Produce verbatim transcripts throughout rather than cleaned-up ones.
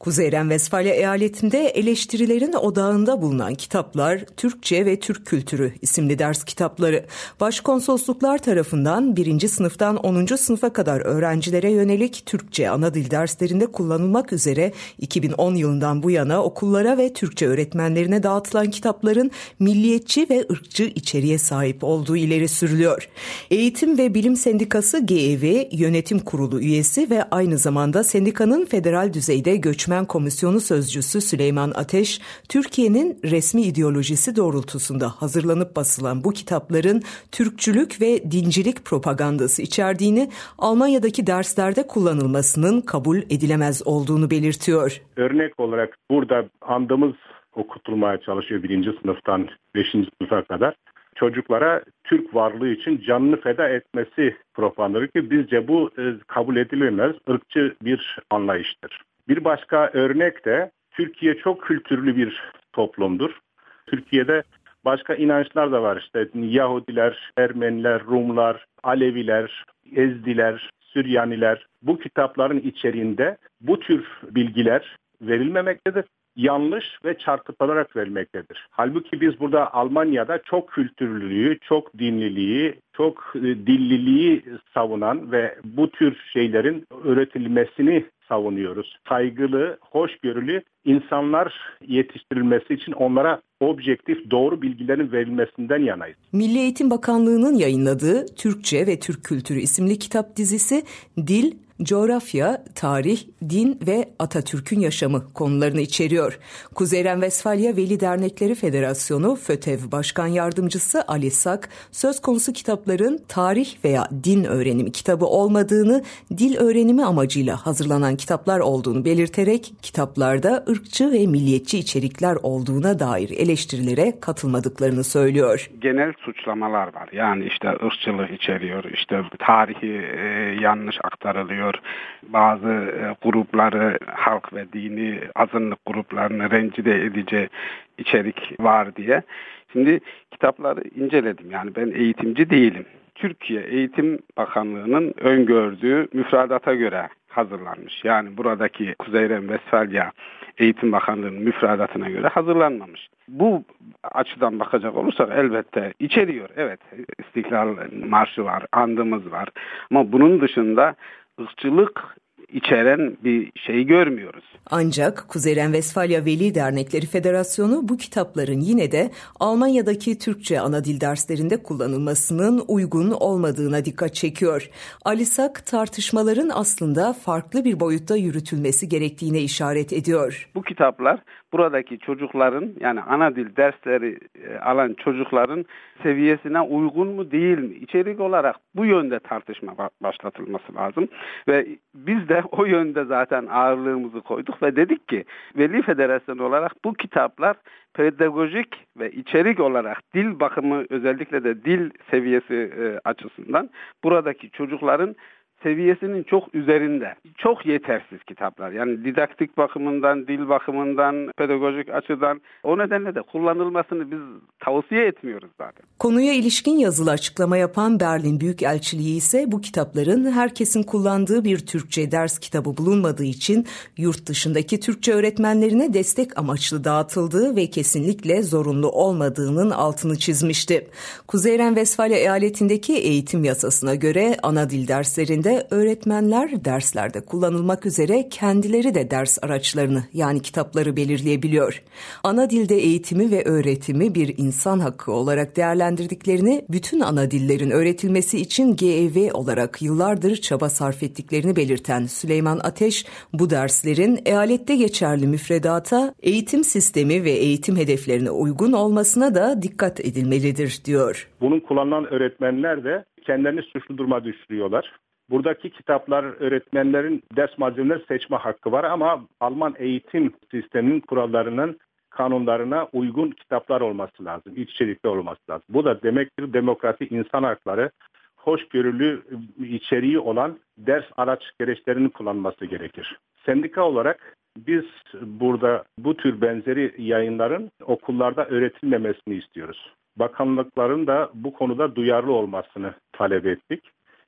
Kuzey Renvesfalya eyaletinde eleştirilerin odağında bulunan kitaplar Türkçe ve Türk Kültürü isimli ders kitapları. Başkonsolosluklar tarafından birinci sınıftan onuncu sınıfa kadar öğrencilere yönelik Türkçe ana dil derslerinde kullanılmak üzere iki bin on yılından bu yana okullara ve Türkçe öğretmenlerine dağıtılan kitapların milliyetçi ve ırkçı içeriğe sahip olduğu ileri sürülüyor. Eğitim ve Bilim Sendikası G E V Yönetim Kurulu üyesi ve aynı zamanda sendikanın federal düzeyde Göçmen Komisyonu Sözcüsü Süleyman Ateş, Türkiye'nin resmi ideolojisi doğrultusunda hazırlanıp basılan bu kitapların Türkçülük ve dincilik propagandası içerdiğini, Almanya'daki derslerde kullanılmasının kabul edilemez olduğunu belirtiyor. Örnek olarak burada andımız okutulmaya çalışıyor birinci sınıftan beşinci sınıfa kadar. Çocuklara Türk varlığı için canını feda etmesi propagandası ki bizce bu e, kabul edilemez, ırkçı bir anlayıştır. Bir başka örnek de Türkiye çok kültürlü bir toplumdur. Türkiye'de başka inançlar da var, işte Yahudiler, Ermeniler, Rumlar, Aleviler, Ezdiler, Süryaniler. Bu kitapların içeriğinde bu tür bilgiler verilmemektedir. Yanlış ve çarpıtılarak verilmektedir. Halbuki biz burada Almanya'da çok kültürlülüğü, çok dinliliği, çok dilliliği savunan ve bu tür şeylerin öğretilmesini savunuyoruz. Saygılı, hoşgörülü insanlar yetiştirilmesi için onlara objektif, doğru bilgilerin verilmesinden yanayız. Milli Eğitim Bakanlığı'nın yayınladığı Türkçe ve Türk Kültürü isimli kitap dizisi dil, coğrafya, tarih, din ve Atatürk'ün yaşamı konularını içeriyor. Kuzey Renvesfalya Veli Dernekleri Federasyonu FÖTEV Başkan Yardımcısı Ali Sak, söz konusu kitapların tarih veya din öğrenimi kitabı olmadığını, dil öğrenimi amacıyla hazırlanan kitaplar olduğunu belirterek kitaplarda ırkçı ve milliyetçi içerikler olduğuna dair eleştirilere katılmadıklarını söylüyor. Genel suçlamalar var. Yani işte ırkçılık içeriyor, işte tarihi e, yanlış aktarılıyor. Bazı e, grupları, halk ve dini azınlık gruplarını rencide edici içerik var diye. Şimdi kitapları inceledim. Yani ben eğitimci değilim. Türkiye Eğitim Bakanlığı'nın öngördüğü müfredata göre hazırlanmış. Yani buradaki Kuzey Renvesfalya Eğitim Bakanlığı'nın müfredatına göre hazırlanmamış. Bu açıdan bakacak olursak elbette içeriyor. Evet, İstiklal Marşı var, andımız var. Ama bunun dışında ırkçılık içeren bir şey görmüyoruz. Ancak Kuzey Renvesfalya Veli Dernekleri Federasyonu bu kitapların yine de Almanya'daki Türkçe ana dil derslerinde kullanılmasının uygun olmadığına dikkat çekiyor. Ali Sak tartışmaların aslında farklı bir boyutta yürütülmesi gerektiğine işaret ediyor. Bu kitaplar buradaki çocukların, yani ana dil dersleri alan çocukların seviyesine uygun mu değil mi? İçerik olarak bu yönde tartışma başlatılması lazım ve biz de o yönde zaten ağırlığımızı koyduk ve dedik ki Veli Federasyonu olarak bu kitaplar pedagojik ve içerik olarak dil bakımı, özellikle de dil seviyesi açısından buradaki çocukların seviyesinin çok üzerinde. Çok yetersiz kitaplar. Yani didaktik bakımından, dil bakımından, pedagojik açıdan. O nedenle de kullanılmasını biz tavsiye etmiyoruz zaten. Konuya ilişkin yazılı açıklama yapan Berlin Büyükelçiliği ise bu kitapların herkesin kullandığı bir Türkçe ders kitabı bulunmadığı için yurt dışındaki Türkçe öğretmenlerine destek amaçlı dağıtıldığı ve kesinlikle zorunlu olmadığının altını çizmişti. Kuzey Renvesfalya eyaletindeki eğitim yasasına göre ana dil derslerinde öğretmenler derslerde kullanılmak üzere kendileri de ders araçlarını, yani kitapları belirleyebiliyor. Ana dilde eğitimi ve öğretimi bir insan hakkı olarak değerlendirdiklerini, bütün ana dillerin öğretilmesi için G E V olarak yıllardır çaba sarf ettiklerini belirten Süleyman Ateş, bu derslerin eyalette geçerli müfredata, eğitim sistemi ve eğitim hedeflerine uygun olmasına da dikkat edilmelidir diyor. Bunun kullanılan öğretmenler de kendilerini suçlu duruma düşürüyorlar. Buradaki kitaplar, öğretmenlerin ders malzemeleri seçme hakkı var ama Alman eğitim sisteminin kurallarının, kanunlarına uygun kitaplar olması lazım, içerikli olması lazım. Bu da demektir demokrasi, insan hakları, hoşgörülü içeriği olan ders araç gereçlerinin kullanılması gerekir. Sendika olarak biz burada bu tür benzeri yayınların okullarda öğretilmemesini istiyoruz. Bakanlıkların da bu konuda duyarlı olmasını talep ettik.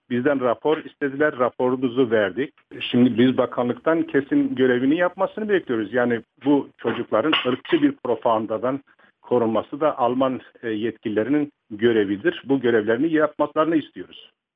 Bizden rapor istediler, raporumuzu verdik. Şimdi biz bakanlıktan kesin görevini yapmasını bekliyoruz. Yani bu çocukların ırkçı bir propagandadan korunması da Alman yetkililerinin görevidir. Bu görevlerini yapmalarını istiyoruz.